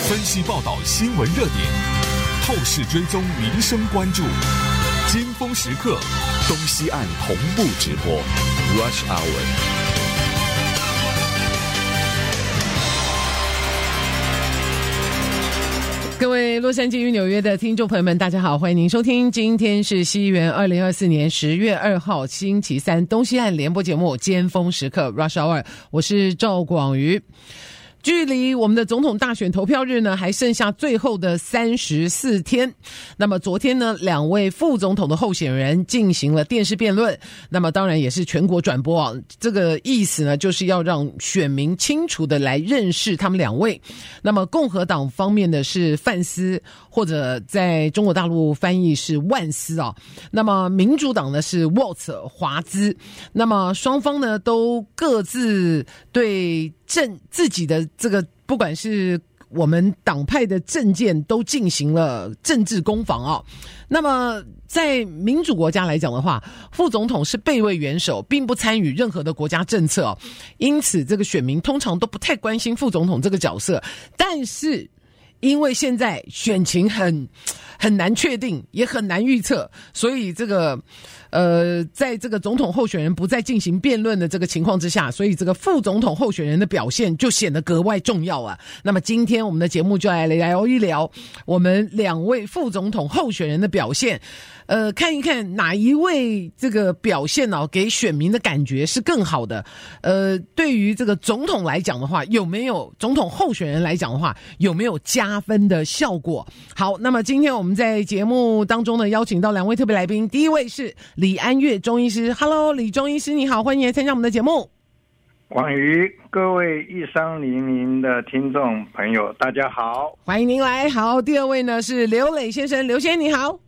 分析报道新闻热点，透视追踪民生关注，尖峰时刻东西岸同步直播 Rush Hour。 各位洛杉矶与纽约的听众朋友们，大家好，欢迎您收听，今天是西元2024年10月2号星期三，东西岸联播节目尖峰时刻 Rush Hour， 我是赵广瑜。距离我们的总统大选投票日呢，还剩下最后的34天。那么昨天呢，两位副总统的候选人进行了电视辩论，那么当然也是全国转播啊。这个意思呢，就是要让选民清楚的来认识他们两位。那么共和党方面的是范斯，或者在中国大陆翻译是万斯啊。那么民主党呢是沃特华兹。那么双方呢都各自对自己的这个不管是我们党派的政见都进行了政治攻防啊。那么在民主国家来讲的话，副总统是备位元首，并不参与任何的国家政策啊，因此这个选民通常都不太关心副总统这个角色。但是因为现在选情很难确定，也很难预测，所以这个在这个总统候选人不再进行辩论的这个情况之下，所以这个副总统候选人的表现就显得格外重要啊。那么今天我们的节目就来聊一聊我们两位副总统候选人的表现，看一看哪一位这个表现哦，给选民的感觉是更好的。对于这个总统来讲的话，有没有总统候选人来讲的话，有没有加分的效果？好，那么今天我们在节目当中呢，邀请到两位特别来宾，第一位是李安岳中医师。 Hello， 李中医师你好，欢迎来参加我们的节目。 广瑜，各位1300的听众朋友大家好， 欢迎您来。好，第二位呢是刘磊先生。刘先生你好。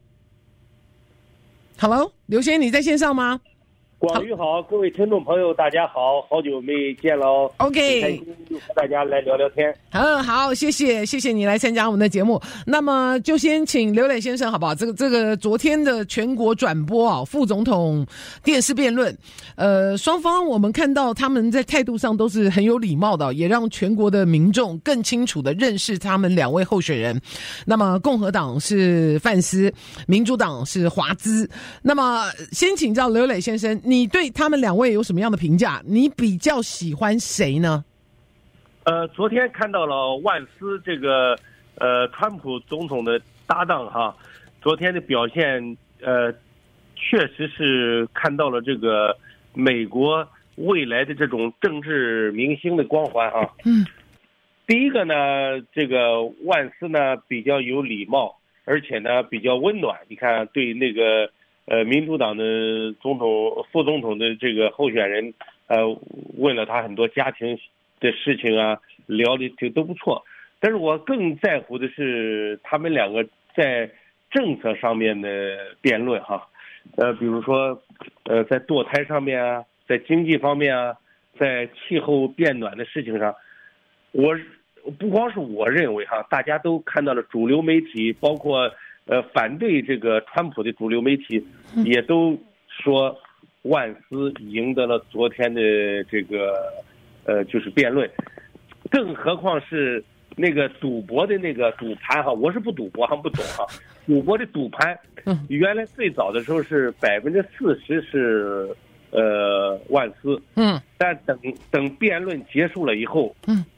Hello， 刘先生你在线上吗？ 广瑜好，各位听众朋友大家好，好久没见喽。 OK， 和大家来聊聊天。 好，谢谢你来参加我们的节目。那么就先请刘磊先生好不好？这个昨天的全国转播啊，副总统电视辩论，双方我们看到他们在态度上都是很有礼貌的，也让全国的民众更清楚的认识他们两位候选人。那么共和党是范斯，民主党是华兹。那么先请教刘磊先生，你对他们两位有什么样的评价？你比较喜欢谁呢？ 昨天看到了万斯这个川普总统的搭档哈，昨天的表现确实是看到了这个美国未来的这种政治明星的光环哈。第一个呢，这个万斯呢比较有礼貌，而且呢比较温暖。你看对那个民主党的副总统的这个候选人问了他很多家庭的事情啊，聊的都不错。但是我更在乎的是他们两个在政策上面的辩论哈，比如说在堕胎上面啊，在经济方面啊，在气候变暖的事情上，我不光是我认为哈，大家都看到了主流媒体，包括反对这个川普的主流媒体也都说万斯赢得了昨天的这个就是辩论。更何况是那个赌博的那个赌盘哈，我是不赌博哈，不懂哈。赌博的赌盘原来最早的时候是40%是万斯，但等辩论结束了以后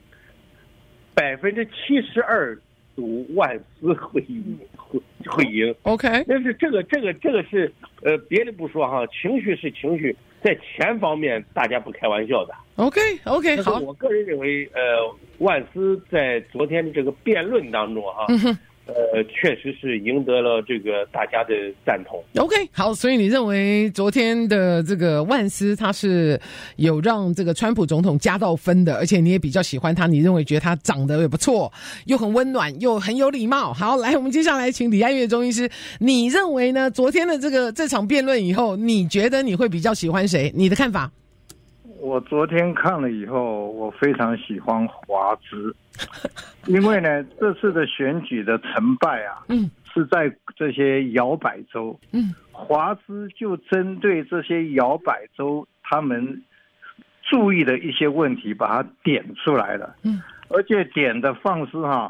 72%赌万斯会赢。 OK， 但是这个是别的不说哈，情绪是情绪，在钱方面大家不开玩笑的。 OK， 好。 我个人认为万斯在昨天的这个辩论当中哈，确实是赢得了这个大家的赞同。 OK， 好，所以你认为昨天的这个万斯他是有让这个川普总统加到分的，而且你也比较喜欢他，你认为觉得他长得也不错，又很温暖，又很有礼貌。好，来，我们接下来请李安岳中医师，你认为呢？昨天的这场辩论以后，你觉得你会比较喜欢谁？你的看法？ 我昨天看了以后，我非常喜欢华兹，因为呢，这次的选举的成败啊，是在这些摇摆州，华兹就针对这些摇摆州他们注意的一些问题，把它点出来了，而且点的放矢哈，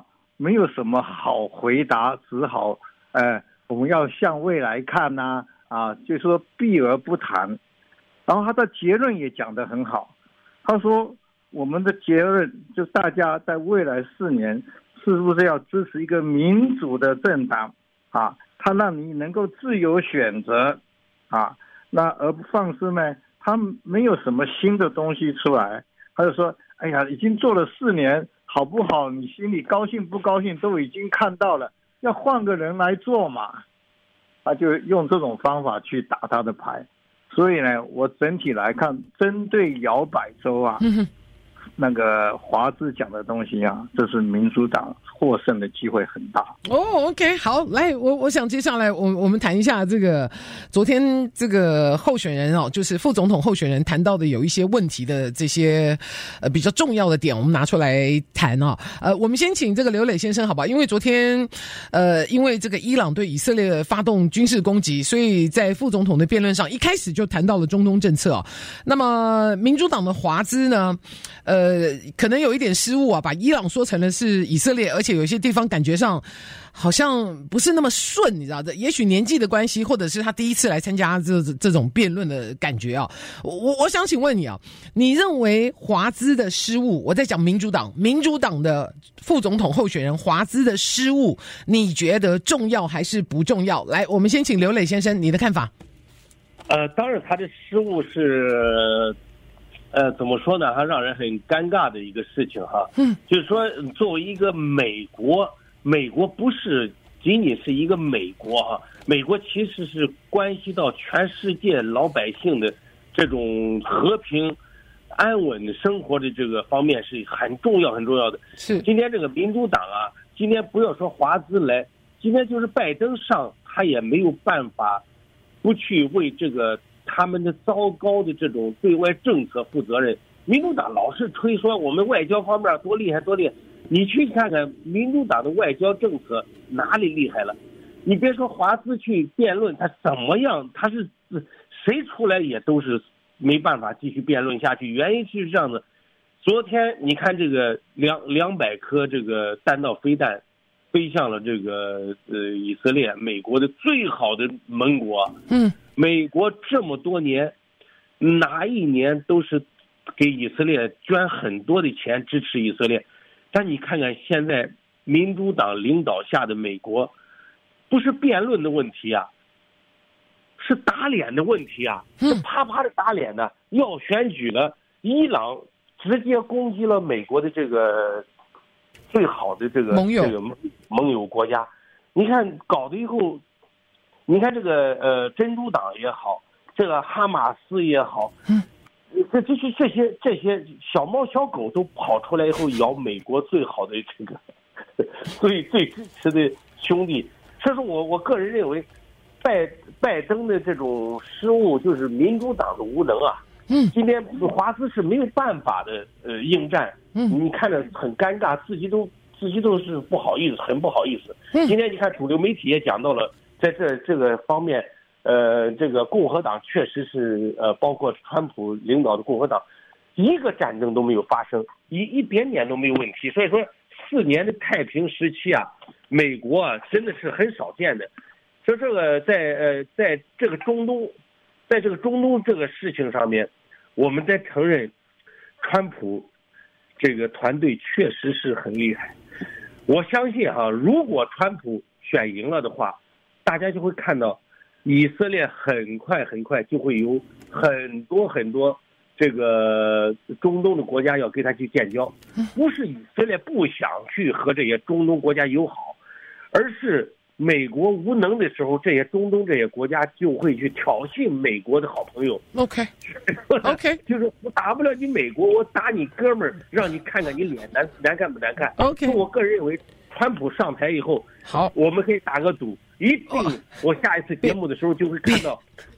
没有什么好回答，只好我们要向未来看呐，就说避而不谈。然后他的结论也讲得很好，他说我们的结论就大家在未来4年是不是要支持一个民主的政党他让你能够自由选择那而不放肆呢，他没有什么新的东西出来，他就说哎呀，已经做了4年，好不好？你心里高兴不高兴都已经看到了，要换个人来做嘛。他就用这种方法去打他的牌。所以呢，我整体来看，针对摇摆州那个华兹讲的东西这是民主党获胜的机会很大。 OK， 好，来，我想接下来我们谈一下这个昨天这个候选人就是副总统候选人谈到的有一些问题的这些比较重要的点，我们拿出来谈我们先请这个刘磊先生好吧，因为昨天因为这个伊朗对以色列发动军事攻击，所以在副总统的辩论上一开始就谈到了中东政策那么民主党的华兹呢可能有一点失误把伊朗说成了是以色列，而且有些地方感觉上好像不是那么顺，你知道的，也许年纪的关系，或者是他第一次来参加这种辩论的感觉我想请问你你认为华兹的失误，我在讲民主党的副总统候选人华兹的失误，你觉得重要还是不重要？来，我们先请刘磊先生你的看法。 当然他的失误是怎么说呢？还让人很尴尬的一个事情就是说，作为一个美国不是仅仅是一个美国美国其实是关系到全世界老百姓的这种和平、安稳的生活的这个方面是很重要的。 是今天这个民主党今天不要说华兹来，今天就是拜登上，他也没有办法不去为这个他们的糟糕的这种对外政策负责任。民主党老是吹说我们外交方面多厉害，你去看看民主党的外交政策哪里厉害了？你别说华兹去辩论，他怎么样，他是谁出来也都是没办法继续辩论下去。原因是这样的，昨天你看这个200颗这个弹道飞弹飞向了这个以色列，美国的最好的盟国。美国这么多年哪一年都是给以色列捐很多的钱支持以色列，但你看看现在民主党领导下的美国，不是辩论的问题是打脸的问题是啪啪的打脸的。要选举了，伊朗直接攻击了美国的这个最好的这个盟友国家。你看搞得以后，你看这个珍珠党也好，这个哈马斯也好，这些小猫小狗都跑出来以后咬美国最好的这个最支持的兄弟。所以说我个人认为拜登的这种失误就是民主党的无能今天华兹是没有办法的应战你看着很尴尬，自己都是不好意思，很不好意思今天你看主流媒体也讲到了，在这个方面这个共和党确实是包括川普领导的共和党一个战争都没有发生，一点点都没有问题。所以说4年的太平时期美国真的是很少见的。说这个在这个中东这个事情上面，我们在承认川普这个团队确实是很厉害。我相信如果川普选赢了的话，大家就会看到以色列很快就会有很多这个中东的国家要跟他去建交。不是以色列不想去和这些中东国家友好，而是美国无能的时候，这些中东这些国家就会去挑衅美国的好朋友。OK， 就是我打不了你美国，我打你哥们儿，让你看看你脸难看不难看。OK， 我个人认为，川普上台以后，好，我们可以打个赌，一定我下一次节目的时候就会看到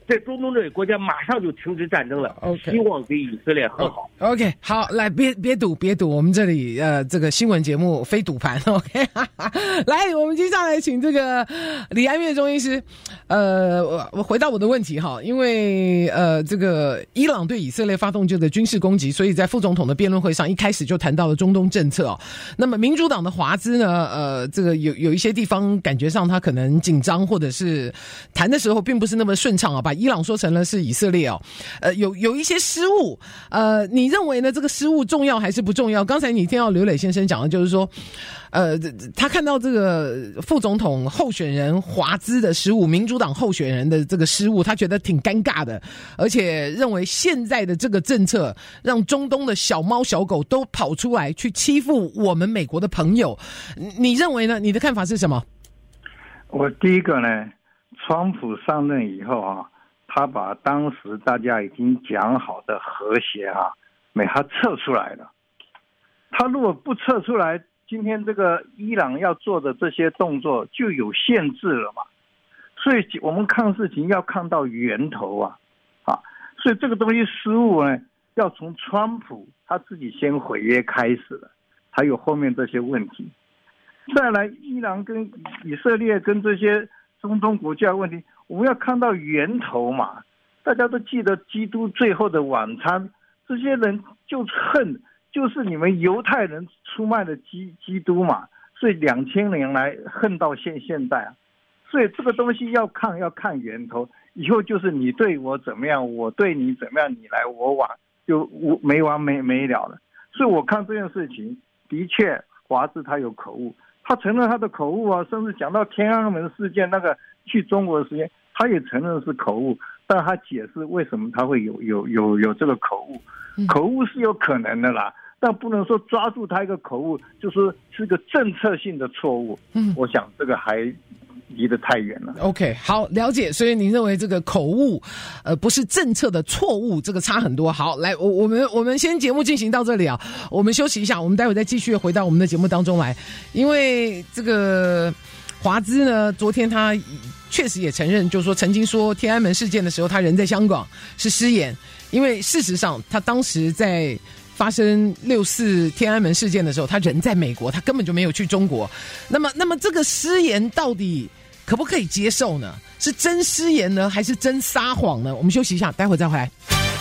在中东这个国家马上就停止战争了， OK 希望给以色列和好。 OK， 好，来，别赌，我们这里这个新闻节目非赌盘 ，OK， 来，我们接下来请这个李安岳中医师，我回到我的问题哈，因为这个伊朗对以色列发动这个军事攻击，所以在副总统的辩论会上一开始就谈到了中东政策哦。那么民主党的华兹呢，这个有一些地方感觉上他可能紧张，或者是谈的时候并不是那么顺畅啊，把伊朗说成了是以色列哦，有一些失误，你认为呢？这个失误重要还是不重要？刚才你听到刘磊先生讲的，就是说，他看到这个副总统候选人华兹的失误，民主党候选人的这个失误，他觉得挺尴尬的，而且认为现在的这个政策让中东的小猫小狗都跑出来去欺负我们美国的朋友，你认为呢？你的看法是什么？ 我第一个呢，川普上任以后啊，他把当时大家已经讲好的和谐啊，他撤出来了。他如果不撤出来，今天这个伊朗要做的这些动作就有限制了嘛。所以我们看事情要看到源头啊，所以这个东西失误呢，要从川普他自己先毁约开始了，还有后面这些问题。再来，伊朗跟以色列跟这些中东国家的问题，我们要看到源头嘛。大家都记得基督最后的晚餐，这些人就恨，就是你们犹太人出卖的基督嘛，所以2000年来恨到现在啊。所以这个东西要看源头，以后就是你对我怎么样，我对你怎么样，你来我往，就没完没了了。所以我看这件事情的确华兹他有口误，他承认他的口误啊，甚至讲到天安门事件那个去中国的时间，他也承认是口误，但他解释为什么他会有这个口误，口误是有可能的啦，但不能说抓住他一个口误就是个政策性的错误。我想这个还离得太远了。 OK， 好，了解。所以您认为这个口误，不是政策的错误，这个差很多。好，来，我们先节目进行到这里啊，我们休息一下，我们待会再继续回到我们的节目当中来。因为这个华兹呢，昨天他确实也承认，就是说曾经说天安门事件的时候，他人在香港是失言，因为事实上他当时在发生6·4天安门事件的时候，他人在美国，他根本就没有去中国。那么这个失言到底可不可以接受呢？是真失言呢，还是真撒谎呢？我们休息一下，待会再回来。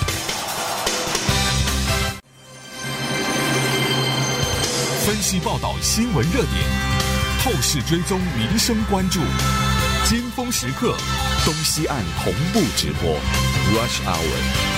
分析报道新闻热点，透视追踪民生关注，尖峰时刻，东西岸同步直播 Rush Hour。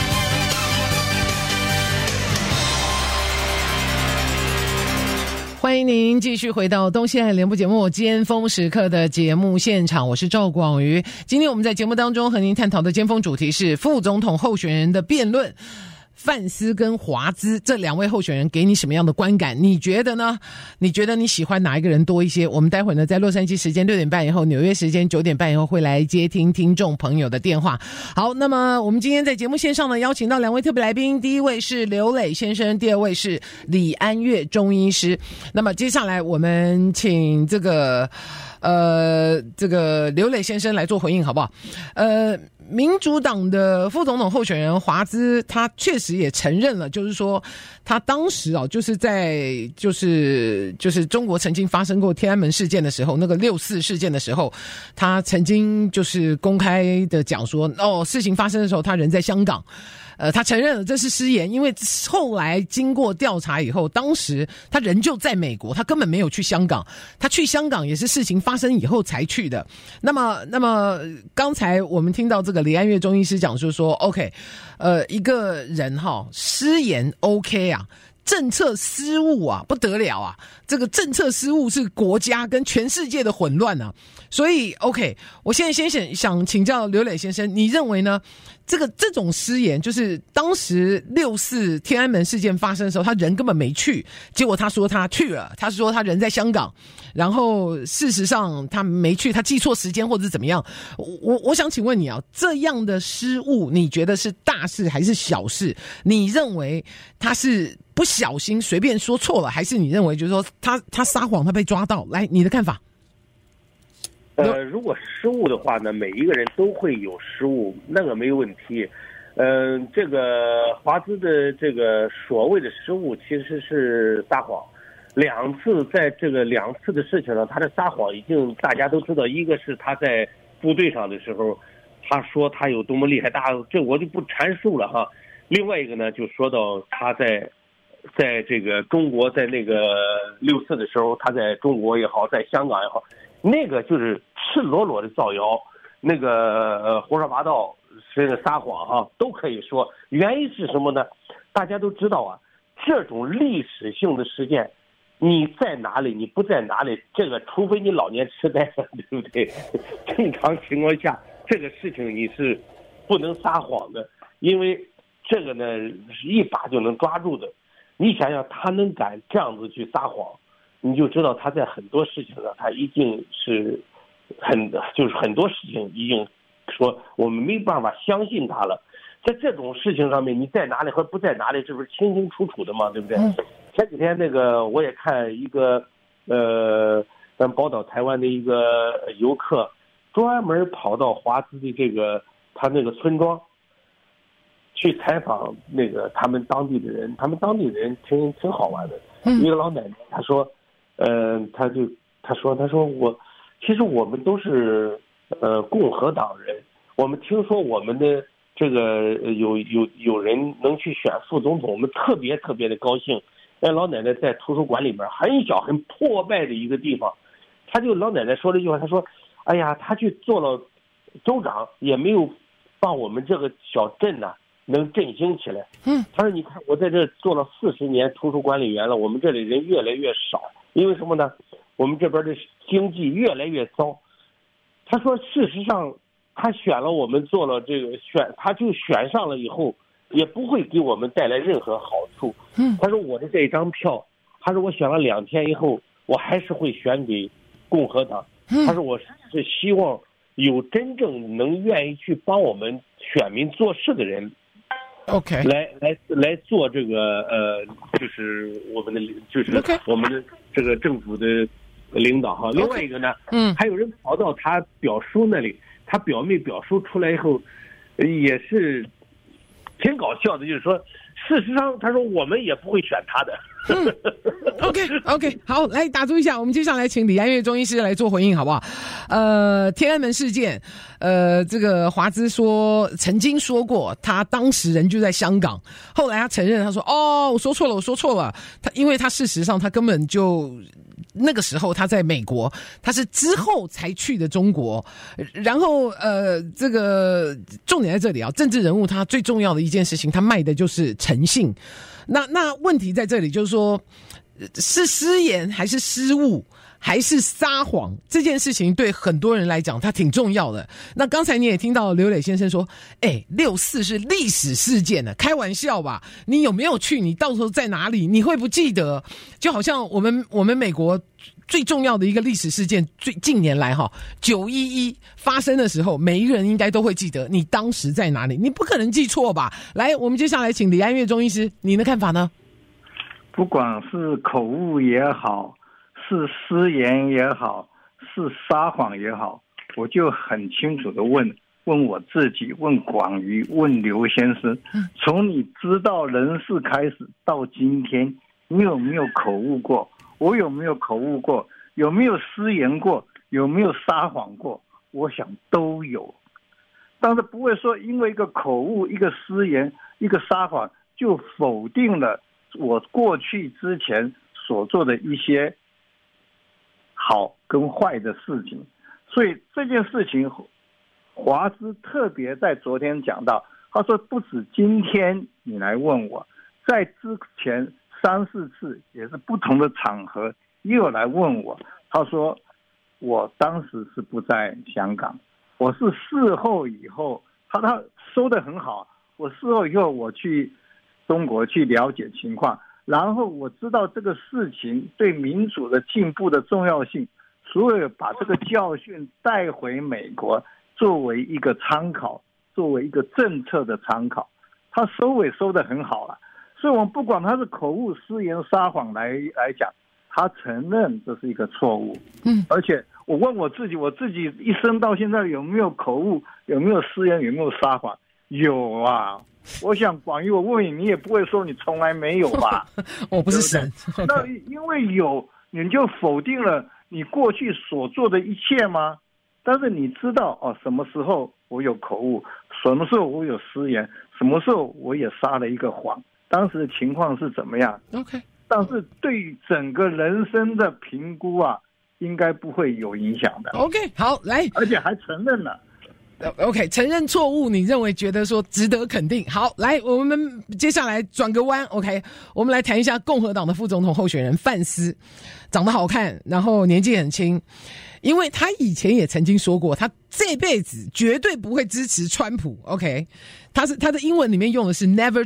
欢迎您继续回到东西岸联播节目尖峰时刻的节目现场，我是赵广瑜。今天我们在节目当中和您探讨的尖峰主题是副总统候选人的辩论，范斯跟华兹这两位候选人给你什么样的观感？你觉得呢？你觉得你喜欢哪一个人多一些？我们待会儿呢，在洛杉矶时间6点半以后，纽约时间9点半以后会来接听听众朋友的电话。好，那么我们今天在节目线上呢，邀请到两位特别来宾，第一位是刘磊先生，第二位是李安岳中医师。那么接下来我们请这个刘磊先生来做回应，好不好？民主党的副总统候选人华兹，他确实也承认了，就是说他当时就是在就是中国曾经发生过天安门事件的时候，那个6·4事件的时候，他曾经就是公开的讲说，事情发生的时候他人在香港。他承认了这是失言，因为后来经过调查以后，当时他人就在美国，他根本没有去香港，他去香港也是事情发生以后才去的。那么刚才我们听到这个李安岳中医师讲说 OK， 一个人失言 OK 啊，政策失误啊不得了啊，这个政策失误是国家跟全世界的混乱啊。所以 OK， 我现在先想请教刘磊先生，你认为呢？这种失言，就是当时6·4天安门事件发生的时候，他人根本没去，结果他说他去了，他说他人在香港，然后事实上他没去，他记错时间或者是怎么样。我想請問你啊，這樣的失誤，你覺得是大事還是小事？你認為他是不小心隨便說錯了，還是你認為就是說他撒謊，他被抓到？來，你的看法。 如果失误的话呢，每一个人都会有失误，那个没有问题。这个华兹的这个所谓的失误其实是撒谎。在这个两次的事情上，他的撒谎已经大家都知道。一个是他在部队上的时候，他说他有多么厉害，这我就不阐述了哈。另外一个呢，就说到他在这个中国，在那个6·4的时候，他在中国也好，在香港也好，那个就是赤裸裸的造谣，那个胡说八道，是撒谎哈，都可以说。原因是什么呢？大家都知道啊，这种历史性的事件，你在哪里，你不在哪里，这个除非你老年痴呆了，对不对？正常情况下，这个事情你是不能撒谎的，因为这个呢是一把就能抓住的。你想想，他能敢这样子去撒谎，你就知道他在很多事情上，他一定是就是很多事情已经说我们没办法相信他了。在这种事情上面，你在哪里和不在哪里，这不是清清楚楚的吗？对不对？前几天那个我也看一个咱宝岛台湾的一个游客，专门跑到华资的他那个村庄去采访那个他们当地的人，挺好玩的。一个老奶奶，她说，她说其实我们都是共和党人，我们听说我们的这个有人能去选副总统，我们特别特别的高兴。那老奶奶在图书馆里面很小很破败的一个地方，老奶奶说了一句话，她说：“哎呀，她去做了州长，也没有把我们这个小镇呢能振兴起来。”她说：“你看，我在这做了40年图书管理员了，我们这里人越来越少，因为什么呢？我们这边的经济越来越糟。”她说：“事实上，他选了我们做了这个他就选上了以后，也不会给我们带来任何好处。”他说：“我的这张票，他说我选了2天以后，我还是会选给共和党。”他说：“我是希望有真正能愿意去帮我们选民做事的人 ，OK， 来做这个就是我们的我们的这个政府的领导哈。另外一个呢，还有人跑到他表叔那里，他表妹表叔出来以后，也是挺搞笑的，就是说，事实上他说我们也不会选他的。 OK， 好，来打住一下，我们接下来请李安岳中医师来做回应，好不好？天安门事件，这个华资曾经说过，他当时人就在香港，后来他承认，他说：“哦，我说错了。”因为他事实上他根本就那个时候他在美国，他是之后才去的中国。然后这个重点在这里啊，政治人物他最重要的一件事情，他卖的就是诚信。那问题在这里，就是说，是失言还是失误还是撒谎，这件事情对很多人来讲它挺重要的。那刚才你也听到刘磊先生说，6·4是历史事件呢，开玩笑吧？你有没有去？你到时候在哪里？你会不记得？就好像我们美国最重要的一个历史事件，近年来9·11发生的时候，每一个人应该都会记得你当时在哪里，你不可能记错吧？来，我们接下来请李安岳中医师，您的看法呢？ 不管是口误也好，是失言也好，是撒谎也好，我就很清楚的问我自己，问广瑜，问刘先生，从你知道人事开始到今天，你有没有口误过？我有没有口误过？有没有失言过？有没有撒谎过？我想都有。但是不会说因为一个口误、一个失言、一个撒谎，就否定了我过去之前所做的一些好跟坏的事情。所以这件事情，华资特别在昨天讲到，他说不止今天你来问我，在之前3-4次也是不同的场合也有来问我，他说我当时是不在香港，我是事后以后，他说得很好，我事后以后我去中国去了解情况，然后我知道这个事情对民主的进步的重要性，所以把这个教训带回美国，作为一个参考，作为一个政策的参考。他收尾收得很好了，所以我们不管他是口误、失言、撒谎来讲，他承认这是一个错误，而且我问我自己一生到现在有没有口误，有没有失言，有没有撒谎？有啊。我想广义，我问你，你也不会说你从来没有吧？ 我不是神。 那因为有，你就否定了你过去所做的一切吗？但是你知道哦，什么时候我有口误，什么时候我有失言，什么时候我也撒了一个谎，当时的情况是怎么样 ？OK。 但是对于整个人生的评估啊，应该不会有影响的。 OK， 好，来， 而且还承认了。 OK， 承认错误，你认为觉得说值得肯定。好，来，我们接下来转个弯 ，OK， 我们来谈一下共和党的副总统候选人范斯，长得好看，然后年纪很轻，因为他以前也曾经说过，他这辈子绝对不会支持川普 ，OK， 他的英文里面用的是 Never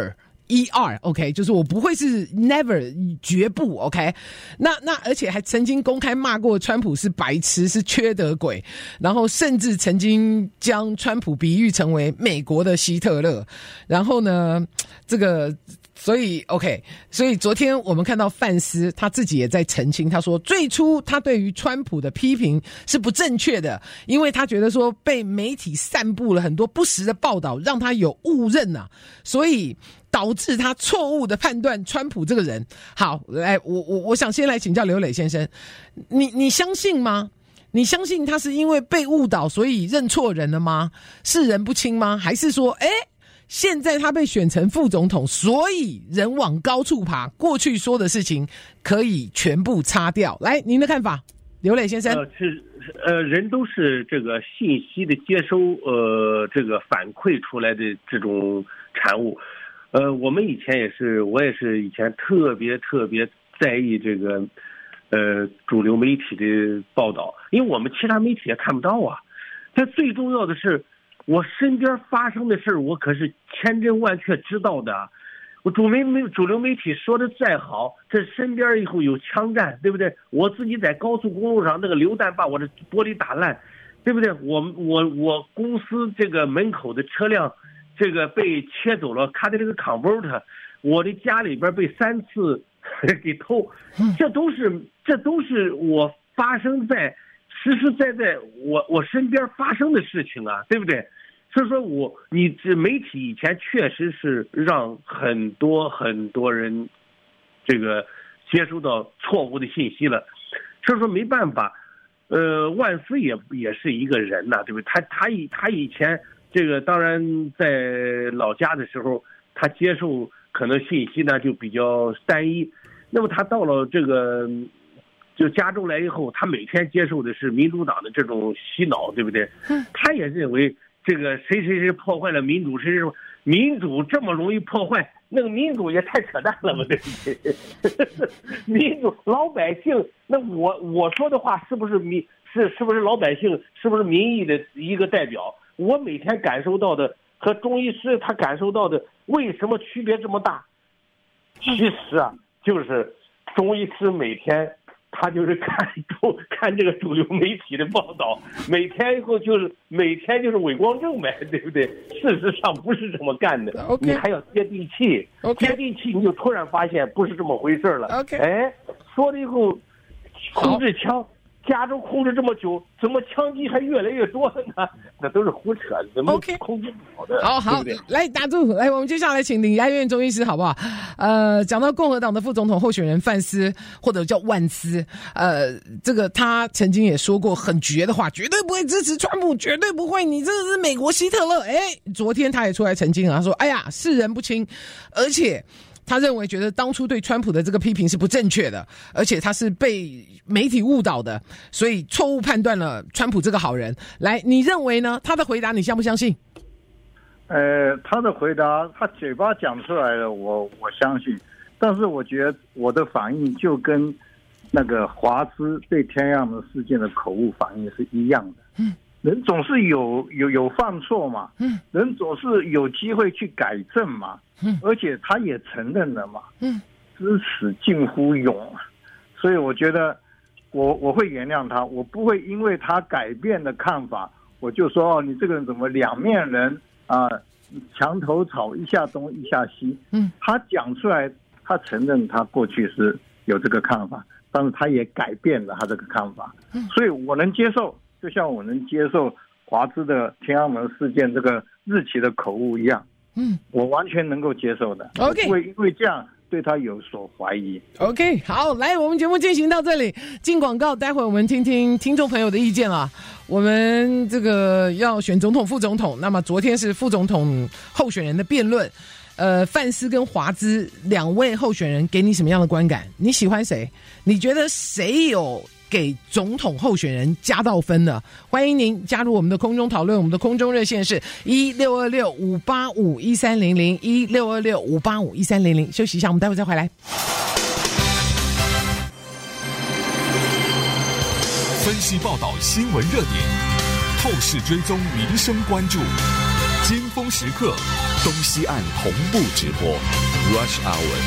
Trumper。OK， 就是我不会是 never 绝不 OK， 那而且还曾经公开骂过川普是白痴，是缺德鬼，然后甚至曾经将川普比喻成为美国的希特勒，然后呢，这个。所以 OK， 所以昨天我们看到范斯他自己也在澄清，他说最初他对于川普的批评是不正确的，因为他觉得说被媒体散布了很多不实的报道，让他有误认啊，所以导致他错误的判断川普这个人。好，来，我想先来请教刘磊先生，你相信吗？你相信他是因为被误导所以认错人了吗？识人不清吗？还是说现在他被选成副总统，所以人往高处爬，过去说的事情可以全部擦掉。来，您的看法，刘磊先生。 人都是这个信息的接收，这个反馈出来的这种产物。我们以前我也是以前特别在意这个，主流媒体的报道，因为我们其他媒体也看不到啊。但最重要的是，我身边发生的事我可是千真万确知道的。我主流媒体说的再好，这身边以后有枪战，对不对？我自己在高速公路上那个榴弹把我的玻璃打烂，对不对？我公司这个门口的车辆这个被切走了，卡的这个 convert， 我的家里边被3次给偷，这都是我发生在实实在在我身边发生的事情啊，对不对？所以说你这媒体以前确实是让很多人这个接收到错误的信息了，所以说没办法。万斯也是一个人呐，对不对？他以前这个当然在老家的时候，他接受可能信息呢就比较单一。那么他到了这个就加州来以后，他每天接受的是民主党的这种洗脑，对不对？他也认为这个谁破坏了民主，民主这么容易破坏，那个民主也太扯淡了嘛，对不对？民主老百姓，那我说的话是不是老百姓，是不是民意的一个代表？我每天感受到的和中医师他感受到的为什么区别这么大？其实啊，就是中医师每天他就是看这个主流媒体的报道，每天就是伪光正呗，对不对？事实上不是这么干的。你还要接地气，接地气你就突然发现不是这么回事了。说了以后控制枪，加州控制这么久，怎么枪击还越来越多了呢？那都是胡扯，怎么控制不好的？ 好，来打住，来，我们接下来请李哀院中医师好不好？讲到共和党的副总统候选人范斯，或者叫万斯，这个他曾经也说过很绝的话，绝对不会支持川普，绝对不会，你这个是美国希特勒。昨天他也出来澄清了，他说：“哎呀，识人不清，而且。”他认为觉得当初对川普的这个批评是不正确的，而且他是被媒体误导的，所以错误判断了川普这个好人。来，你认为呢？他的回答你相不相信？ 他的回答，他嘴巴讲出来了，我相信。但是我觉得我的反应就跟那个华兹对天安门事件的口误反应是一样的。人总是有犯错嘛，人总是有机会去改正嘛，而且他也承认了嘛，知耻近乎勇，所以我觉得我会原谅他，我不会因为他改变的看法，我就说你这个人怎么两面人啊，墙头草一下东一下西，他讲出来，他承认他过去是有这个看法， 但是他也改变了他这个看法，所以我能接受，就像我能接受华资的天安门事件这个日期的口误一样，我完全能够接受的。 OK， 不会因为这样对他有所怀疑。 OK， 好，来，我们节目进行到这里，进广告，待会我们听听听众朋友的意见啊。我们这个要选总统、副总统，那么昨天是副总统候选人的辩论，范斯跟华兹两位候选人给你什么样的观感？你喜欢谁？你觉得谁有给总统候选人加到分呢？欢迎您加入我们的空中讨论，我们的空中热线是1626-585-1300 1626-585-1300。休息一下，我们待会再回来。 分析报道新闻热点，透视追踪民生关注，尖峰时刻，东西岸同步直播 Rush Hour。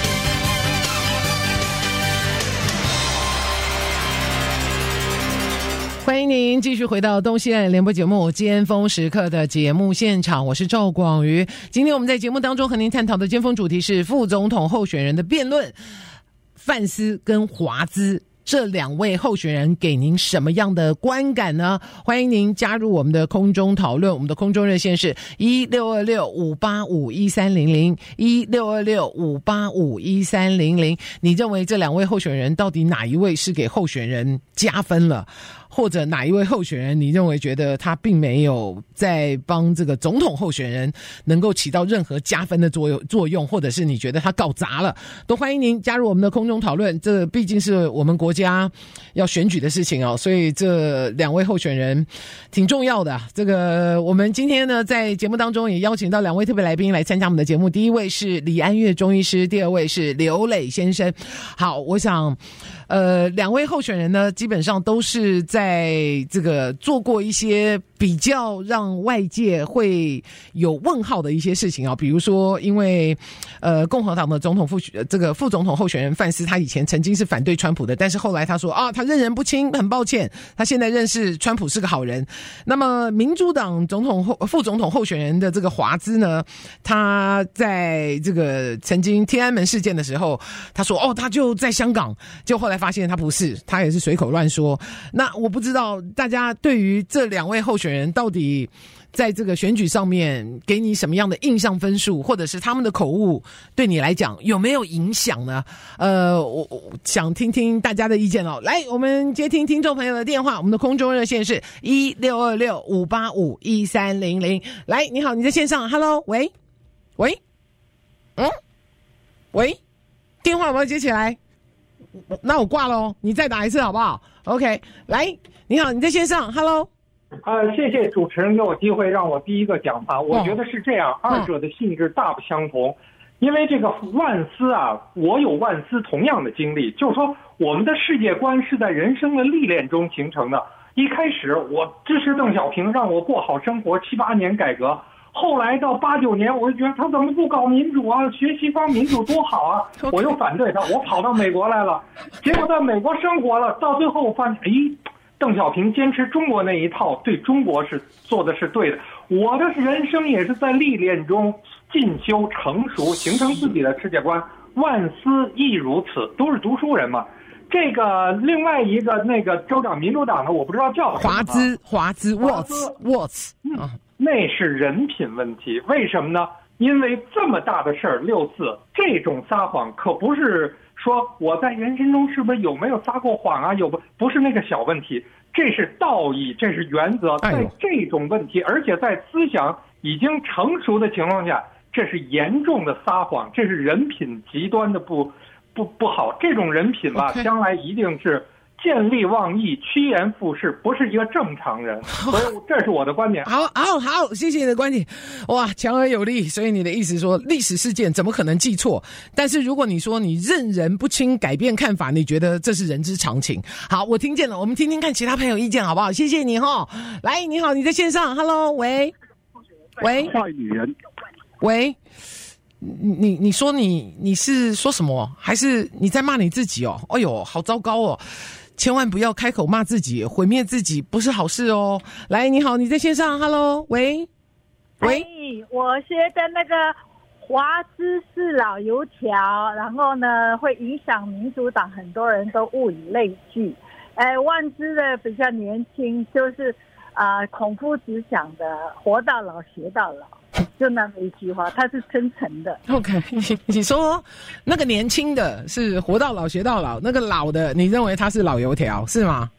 欢迎您继续回到东西岸联播节目尖峰时刻的节目现场，我是赵广瑜。今天我们在节目当中和您探讨的尖峰主题是副总统候选人的辩论，范斯跟华兹这两位候选人给您什么样的观感呢？欢迎您加入我们的空中讨论，我们的空中热线是1626-585-1300 1626-585-1300。你认为这两位候选人到底哪一位是给候选人加分了？或者哪一位候选人你认为觉得他并没有在帮这个总统候选人能够起到任何加分的作用，或者是你觉得他搞砸了，都欢迎您加入我们的空中讨论。这毕竟是我们国家要选举的事情哦，所以这两位候选人挺重要的。这个我们今天呢在节目当中也邀请到两位特别来宾来参加我们的节目，第一位是李安岳中医师，第二位是刘磊先生。好，我想两位候选人呢基本上都是在这个做过一些比较让外界会有问号的一些事情啊，比如说因为共和党的总统副总统候选人范斯，他以前曾经是反对川普的，但是后来他说他认人不清，很抱歉，他现在认识川普是个好人。那么民主党副总统候选人的这个华兹呢，他在这个曾经天安门事件的时候，他说他就在香港，就后来发现他不是，他也是随口乱说。那我不知道大家对于这两位候选人到底在这个选举上面给你什么样的印象分数，或者是他们的口误对你来讲有没有影响呢？我想听听大家的意见哦。来，我们接听听众朋友的电话，我们的空中热线是1626-585-1300。来，你好，你在线上 ，Hello， 喂，电话有没有接起来？那我挂咯，你再打一次好不好 ？OK， 来，你好，你在线上 ，Hello。 谢谢主持人给我机会让我第一个讲话。我觉得是这样，二者的性质大不相同。因为这个万斯啊，我有万斯同样的经历，就是说我们的世界观是在人生的历练中形成的。一开始我支持邓小平，让我过好生活，7、8年改革。后来到8、9年，我就觉得他怎么不搞民主啊？学西方民主多好啊！我又反对他，我跑到美国来了。结果在美国生活了，到最后我发现，邓小平坚持中国那一套，对中国是做的是对的。我的人生也是在历练中进修成熟，形成自己的世界观。万斯亦如此，都是读书人嘛。这个另外一个那个州长民主党的，我不知道叫什么。华兹 Watts 那是人品问题。为什么呢？因为这么大的事儿6次，这种撒谎可不是说我在人生中是不是有没有撒过谎啊？不是那个小问题，这是道义，这是原则。在这种问题，而且在思想已经成熟的情况下，这是严重的撒谎，这是人品极端的不好。这种人品吧，将来一定是见利忘义、趋炎附势，不是一个正常人。所以这是我的观点。 好，谢谢你的观点。哇，强而有力。所以你的意思说，历史事件怎么可能记错？但是如果你说你认人不清，改变看法，你觉得这是人之常情。好，我听见了，我们听听看其他朋友意见好不好？谢谢你齁。来，你好，你在线上 ，Hello， 喂， 坏女人， 喂。你说你是说什么？还是你在骂你自己哦？哎呦，好糟糕哦！千万不要开口骂自己，毁灭自己不是好事哦。来，你好，你在线上 ，Hello， 喂， 我觉得那个华资是老油条，然后呢会影响民主党，很多人都物以类聚。万资的比较年轻，就是孔夫子讲的活到老学到老，就那么一句话，他是真诚的。 OK， 你说那个年轻的是活到老学到老，那个老的你认为他是老油条是吗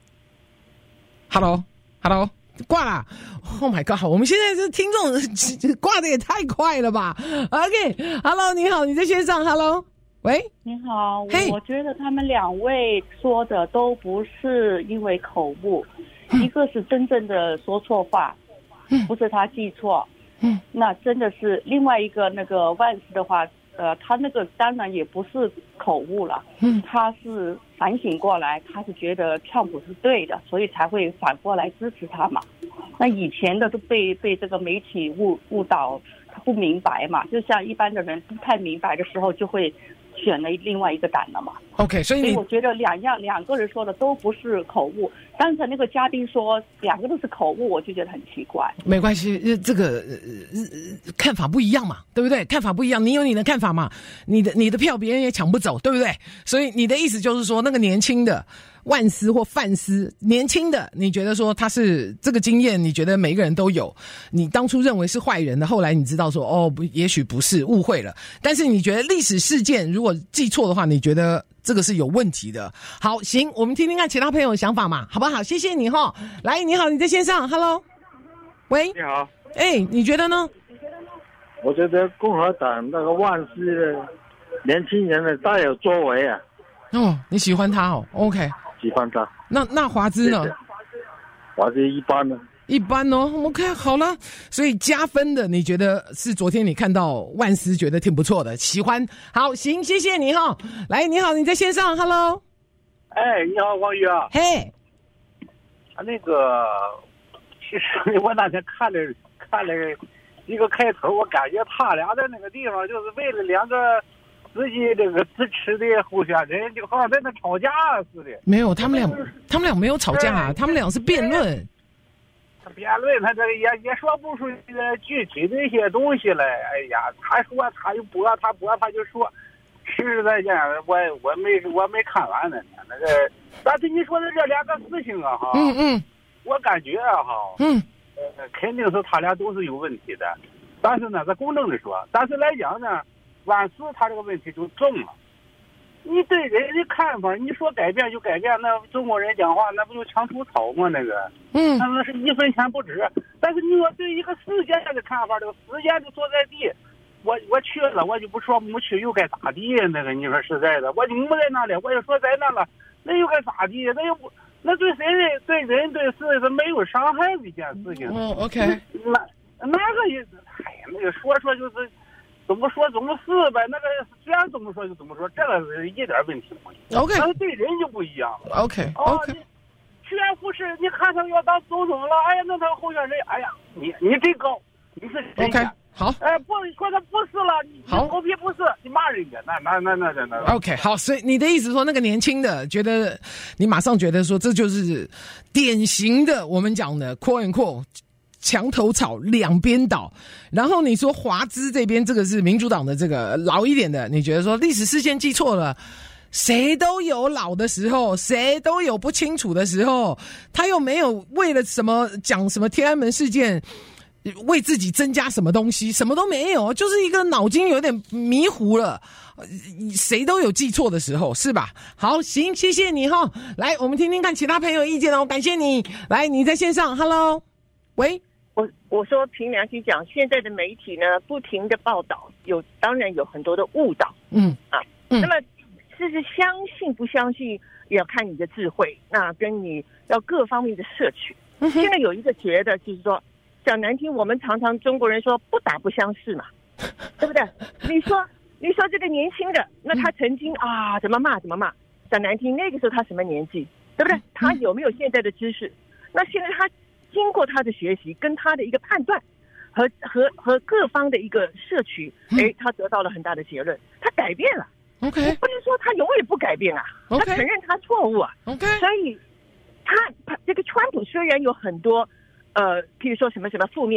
？Hello， 挂啦 ！Oh my god， 我们现在是听众挂的也太快了吧 ？OK，Hello， 你好，你在线上 ，Hello， 喂， 你好，我觉得他们两位说的都不是因为口误，一个是真正的说错话，不是他记错，那真的是另外一个那个万斯的话，他那个当然也不是口误了，他是反省过来，他是觉得川普是对的，所以才会反过来支持他嘛。那以前的都被这个媒体误导，他不明白嘛，就像一般的人不太明白的时候，就会选了另外一个党了嘛。 OK， 所以我觉得两个人说的都不是口误。刚才那个嘉宾说两个都是口误，我就觉得很奇怪。 没关系，这个看法不一样嘛，对不对？看法不一样，你有你的看法嘛，你的票别人也抢不走，对不对？所以你的意思就是说，那个年轻的万斯或范斯，年轻的你觉得说他是这个经验，你觉得每一个人都有，你当初认为是坏人的，后来你知道说哦，也许不是，误会了。但是你觉得历史事件如果记错的话，你觉得这个是有问题的。好，行，我们听听看其他朋友的想法嘛，好不好？谢谢你齁。来，你好，你在线上 ，Hello， 喂， 你好， 你觉得呢？ 我觉得共和党那个万斯的年轻人的大有作为啊。 哦，你喜欢他哦 ？OK， 喜欢他。 那华兹呢？ 华兹一般呢。 一般哦 ，OK， 好了，所以加分的，你觉得是昨天你看到万斯觉得挺不错的，喜欢。好，行，谢谢你哈。来，你好，你在线上 ，Hello。 你好，王宇啊。 嘿。 那个，其实我那天看了一个开头，我感觉他俩在那个地方就是为了两个自己这个支持的候选人，就好像在那吵架似的。 没有，他们俩没有吵架，他们俩是辩论。 辩论他这个也说不出具体的一些东西来。哎呀，他说他就播，他就说。实实在在，我没看完呢。那个，但是你说的这两个事情啊，哈，我感觉啊，哈，肯定是他俩都是有问题的。但是呢，咱公正的说，但是来讲呢，万斯他这个问题就重了。你对人的看法，你说改变就改变，那中国人讲话那不就墙头草吗？那个，那是一分钱不值。但是你说对一个事件的看法，这个事件的所在地。我去了，我就不说没去又该咋地？那个你说实在的，我就没在那里，我就说在那了，那又该咋地？那又不，那对谁对人对事是没有伤害的一件事情。 OK。 那个也，那个说就是怎么说怎么是呗。那个虽然怎么说就怎么说，这个是一点问题没有。 OK。 但是对人就不一样了。 OK。 全福士，你看他要当总统了，哎呀，那他候选人，哎呀，你真高，你是谁呀？ OK。好， 不说他不是了，你狗屁不是，你骂人家，那 OK， 好，所以你的意思说，那个年轻的觉得，你马上觉得说，这就是典型的我们讲的 quote and quote 墙头草两边倒。然后你说华兹这边这个是民主党的这个老一点的，你觉得说历史事件记错了。谁都有老的时候，谁都有不清楚的时候，他又没有为了什么讲什么天安门事件。为自己增加什么东西，什么都没有，就是一个脑筋有点迷糊了。谁都有记错的时候，是吧？好，行，谢谢你哈。来，我们听听看其他朋友意见哦。感谢你。来，你在线上 ，Hello， 喂。 我说凭良心讲，现在的媒体呢，不停的报道，当然有很多的误导。那么是相信不相信，也要看你的智慧，那跟你要各方面的摄取。现在有一个觉得就是说。讲难听，我们常常中国人说不打不相识嘛，对不对？你说这个年轻的，那他曾经怎么骂，讲难听，那个时候他什么年纪，对不对？他有没有现在的知识？那现在他经过他的学习，跟他的一个判断，和各方的一个摄取，他得到了很大的结论，他改变了。 OK， 不能说他永远不改变啊，他承认他错误啊。 OK， 所以他这个川普虽然有很多。譬如说什么负面，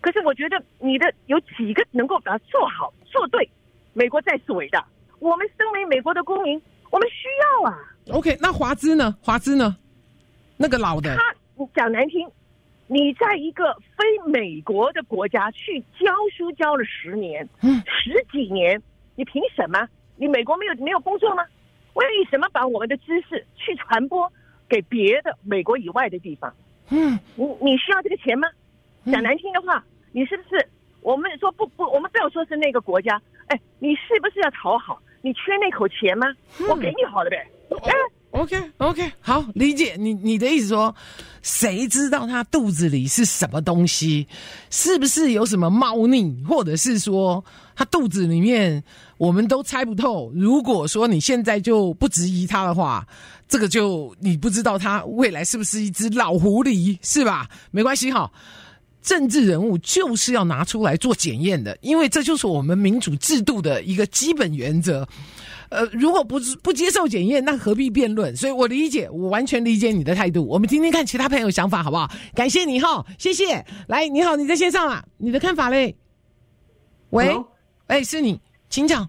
可是我觉得你的有几个能够把它做好做对，美国在是伟大。我们身为美国的公民，我们需要啊。 OK， 那华兹呢？那个老的， 他讲难听，你在一个非美国的国家去教书教了10年、10几年，你凭什么？你美国没有工作吗？为什么把我们的知识去传播给别的美国以外的地方？你需要这个钱吗？讲难听的话，你是不是？我们说不，我们不要说是那个国家，哎，你是不是要讨好？你缺那口钱吗？我给你好了呗。 OK， 好，理解你的意思说，谁知道他肚子里是什么东西？是不是有什么猫腻，或者是说他肚子里面我们都猜不透？如果说你现在就不质疑他的话，这个就你不知道他未来是不是一只老狐狸，是吧？没关系哈。政治人物就是要拿出来做检验的，因为这就是我们民主制度的一个基本原则。如果不接受检验，那何必辩论？所以我完全理解你的态度。我们听听看其他朋友想法好不好？感谢你哈，谢谢。来，你好，你在线上啊，你的看法嘞？喂，是你，请讲。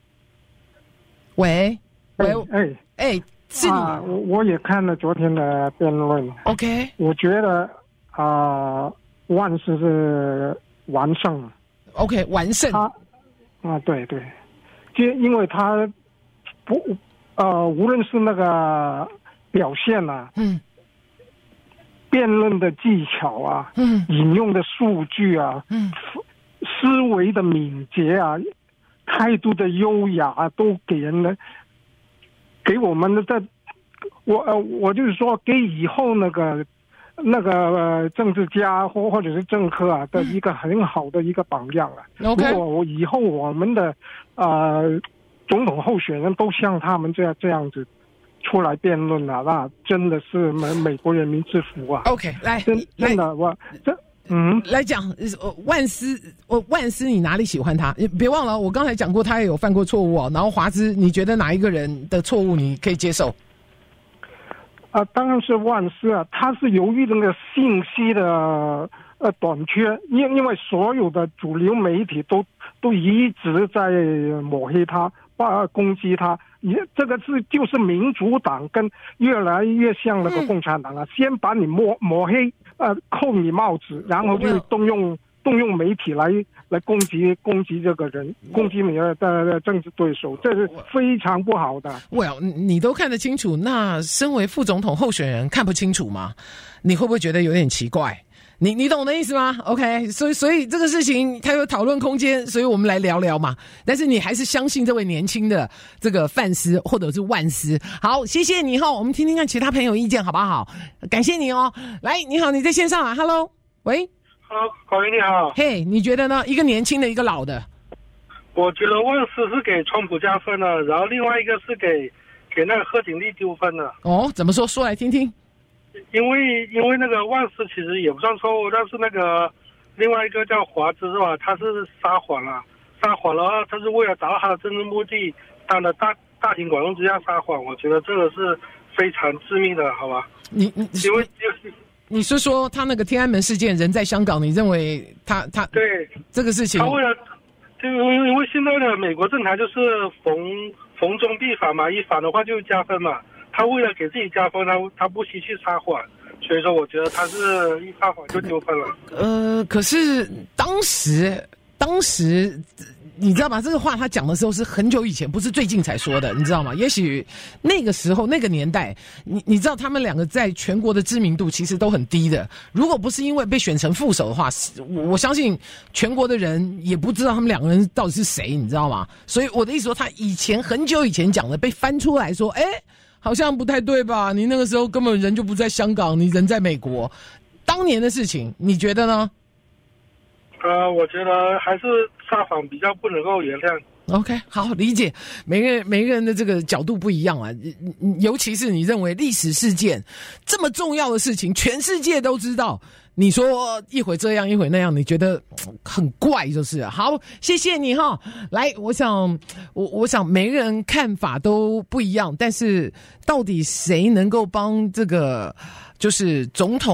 喂，是你。 我也看了昨天的辩论。 OK， 我觉得万斯是完胜。 OK， 完胜。 对，就因为他无论是那个表现啊，辩论的技巧啊，引用的数据啊，思维的敏捷啊，态度的优雅啊，都给我们的我就是说给以后那个政治家或者是政客啊的一个很好的一个榜样啊。 Okay. 如果以后我们的总统候选人都像他们这样子出来辩论啊，那真的是美国人民之福啊。 OK， 来， 真的来讲万斯，你哪里喜欢他？别忘了，我刚才讲过他也有犯过错误哦。然后华兹，你觉得哪一个人的错误你可以接受？ 当然是万斯啊，他是由于那个信息的短缺，因为所有的主流媒体都一直在抹黑他，攻击他。这个就是民主党跟越来越像那个共产党啊，先把你抹黑，扣你帽子，然后就动用媒体来攻击这个人，攻击你的政治对手，这是非常不好的。 Well， 你都看得清楚，那身为副总统候选人看不清楚吗？你会不会觉得有点奇怪？你懂我的意思吗 ？OK， 所以这个事情它有讨论空间，所以我们来聊聊嘛。但是你还是相信这位年轻的这个范斯或者是万斯。好，谢谢你哈，我们听听看其他朋友意见好不好？感谢你哦。来，你好，你在线上啊 ？Hello， 喂。 Hello， 郝云你好。 嘿，你觉得呢？一个年轻的，一个老的。 我觉得万斯是给川普加分了，然后另外一个是给那个贺锦丽丢分了。 哦，怎么说？说来听听。 因为那个万斯其实也不算错误，但是那个另外一个叫华兹是吧？他是撒谎了，他是为了达到他的政治目的，当了大庭广众之下撒谎，我觉得这个是非常致命的，好吧？因为你是说他那个天安门事件人在香港，你认为他对这个事情， 他为了就因为现在的美国政坛就是逢中必反嘛，一反的话就加分嘛。他为了给自己加分，他不惜去撒谎，所以说我觉得他是一撒谎就丢分了。 可是当时你知道吗？这个话他讲的时候是很久以前，不是最近才说的，你知道吗？也许那个时候那个年代，你知道他们两个在全国的知名度其实都很低的。如果不是因为被选成副手的话，我相信全国的人也不知道他们两个人到底是谁，你知道吗？所以我的意思说，他很久以前讲的被翻出来说，好像不太对吧？你那个时候根本人就不在香港，你人在美国。当年的事情，你觉得呢？ 我觉得还是撒谎比较不能够原谅。 OK， 好，理解。每个人的这个角度不一样啊，尤其是你认为历史事件这么重要的事情，全世界都知道。你说一会这样一会那样，你觉得很怪就是好，谢谢你哈。来，我想每个人看法都不一样，但是到底谁能够帮这个就是总统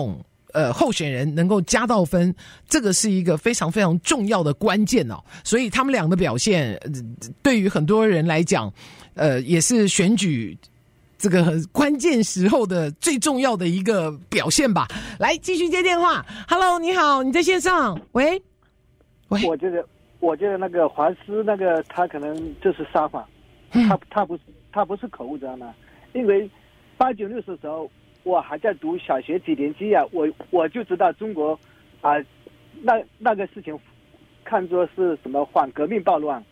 候选人能够加到分，这个是一个非常非常重要的关键哦。所以他们俩的表现，对于很多人来讲，也是选举这个关键时候的最重要的一个表现吧。来，继续接电话。Hello， 你好，你在线上？喂。 我觉得那个华师那个他可能就是撒谎，他不是口误，知道吗？因为896的时候我还在读小学几年级啊，我就知道中国啊，那个事情看作是什么反革命暴乱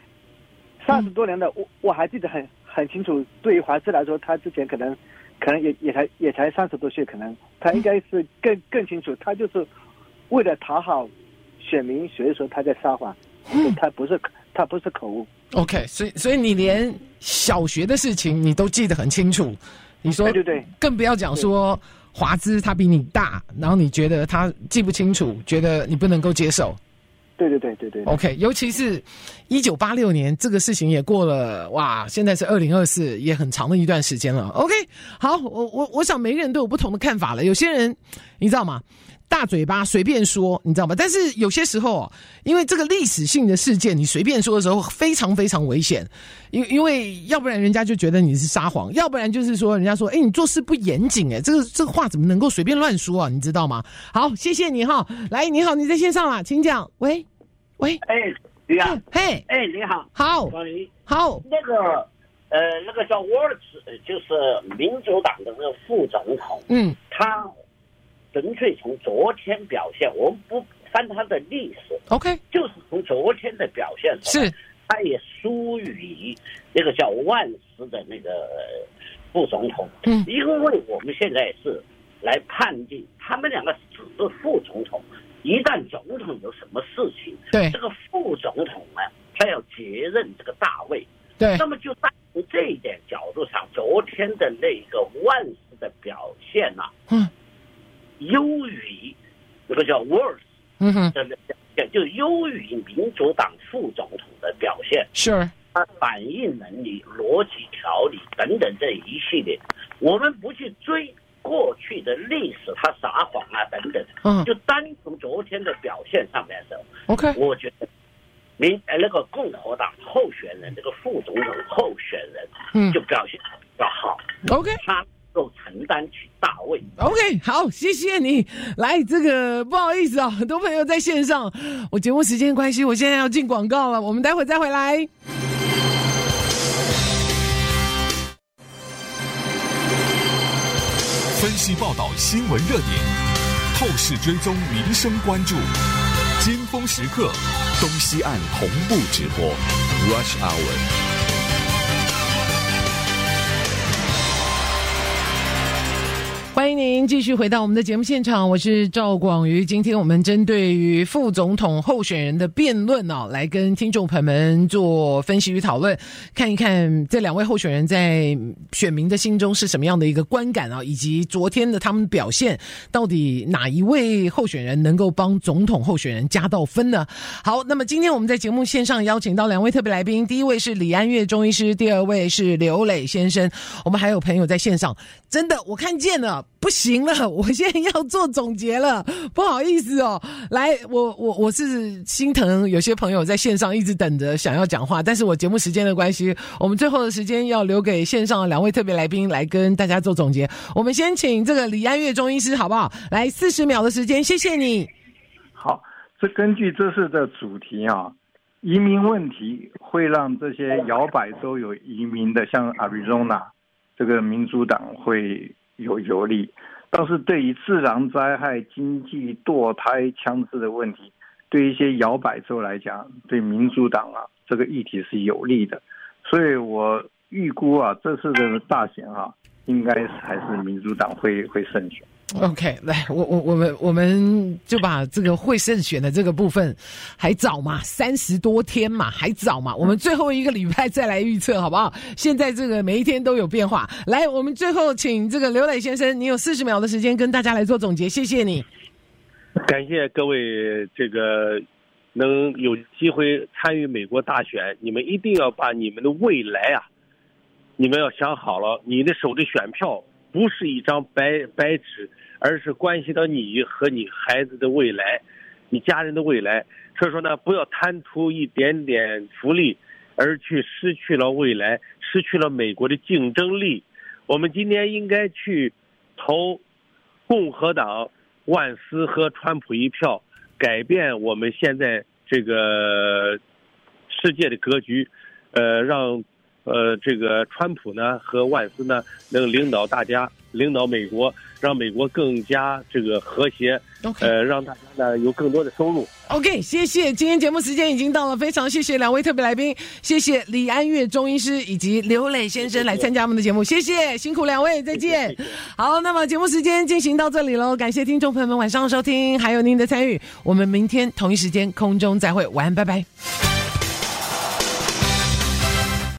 ，30多年的我还记得很清楚。对于华师来说，他之前可能也才30多岁，可能他应该是更清楚，他就是为了讨好选民，所以说他在撒谎，他不是口误。 OK， 所以你连小学的事情你都记得很清楚，你说对， 更不要讲说华资他比你大，然后你觉得他记不清楚，觉得你不能够接受。 对。 OK， 尤其是1986年这个事情也过了，哇，现在是2024，也很长的一段时间了。OK， 好，我想每个人都有不同的看法了。有些人你知道吗？大嘴巴随便说，你知道吗？但是有些时候因为这个历史性的事件，你随便说的时候非常非常危险，因为要不然人家就觉得你是撒谎，要不然就是说人家说，你做事不严谨，这个话怎么能够随便乱说啊？你知道吗？好，谢谢你哈。来，你好，你在线上啦，请讲。喂， 对呀， 嘿， 你好， 好，好， 那个叫沃尔茨，就是民主党的那个副总统，他纯粹从昨天表现，我们不翻他的历史 ，OK， 就是从昨天的表现是， 他也输于那个叫万斯的那个副总统，因为我们现在是来判定他们两个只是副总统。一旦总统有什么事情， 对这个副总统呢，他要接任这个大位， 对， 那么就从这一点角度上，昨天的那个万斯的表现优于那个叫沃尔斯的表现，就优于民主党副总统的表现， 是他反应能力、逻辑条理等等这一系列，我们不去追过去的历史，他撒谎啊等等，就单从昨天的表现上面的 ，OK， 我觉得那个共和党候选人，这个副总统候选人，就表现比较好 ，OK， 他能够承担起大位 ，OK， 好，谢谢你。来，这个不好意思很多朋友在线上，我节目时间关系，我现在要进广告了，我们待会再回来。 分析报道新闻热点，透视追踪民生关注，尖峰时刻，东西岸同步直播 Rush Hour。 欢迎您继续回到我们的节目现场，我是赵广瑜。今天我们针对于副总统候选人的辩论来跟听众朋友们做分析与讨论，看一看这两位候选人在选民的心中是什么样的一个观感以及昨天的他们表现，到底哪一位候选人能够帮总统候选人加到分呢？好，那么今天我们在节目线上邀请到两位特别来宾，第一位是李安岳中医师，第二位是刘磊先生。我们还有朋友在线上，真的我看见了，不行了，我现在要做总结了，不好意思来，我是心疼有些朋友在线上一直等着想要讲话，但是我节目时间的关系，我们最后的时间要留给线上的两位特别来宾来跟大家做总结。我们先请这个李安岳中医师好不好？来，40秒的时间，谢谢你。 好，这根据这次的主题移民问题会让这些摇摆州有移民的，像 Arizona 这个民主党会有利，倒是对于自然灾害、经济、堕胎、枪支的问题，对一些摇摆州来讲，对民主党这个议题是有利的，所以我预估这次的大选应该还是民主党会胜选。 OK， 来，我们就把这个会胜选的这个部分还早嘛，30多天嘛，还早嘛，我们最后一个礼拜再来预测好不好？现在这个每一天都有变化。来，我们最后请这个刘磊先生，你有40秒的时间跟大家来做总结，谢谢你。 感谢各位这个能有机会参与美国大选，你们一定要把你们的未来你们要想好了，你的手的选票不是一张白纸，而是关系到你和你孩子的未来，你家人的未来。所以说呢，不要贪图一点点福利，而去失去了未来，失去了美国的竞争力。我们今天应该去投共和党万斯和川普一票，改变我们现在这个世界的格局，让这个川普呢和万斯呢能领导大家，领导美国，让美国更加这个和谐，让大家呢有更多的收入。 OK， 谢谢。今天节目时间已经到了，非常谢谢两位特别来宾，谢谢李安岳中医师以及刘磊先生来参加我们的节目，谢谢，辛苦两位，再见。谢谢。好，那么节目时间进行到这里喽，感谢听众朋友们晚上收听，还有您的参与，我们明天同一时间空中再会，晚安，拜拜。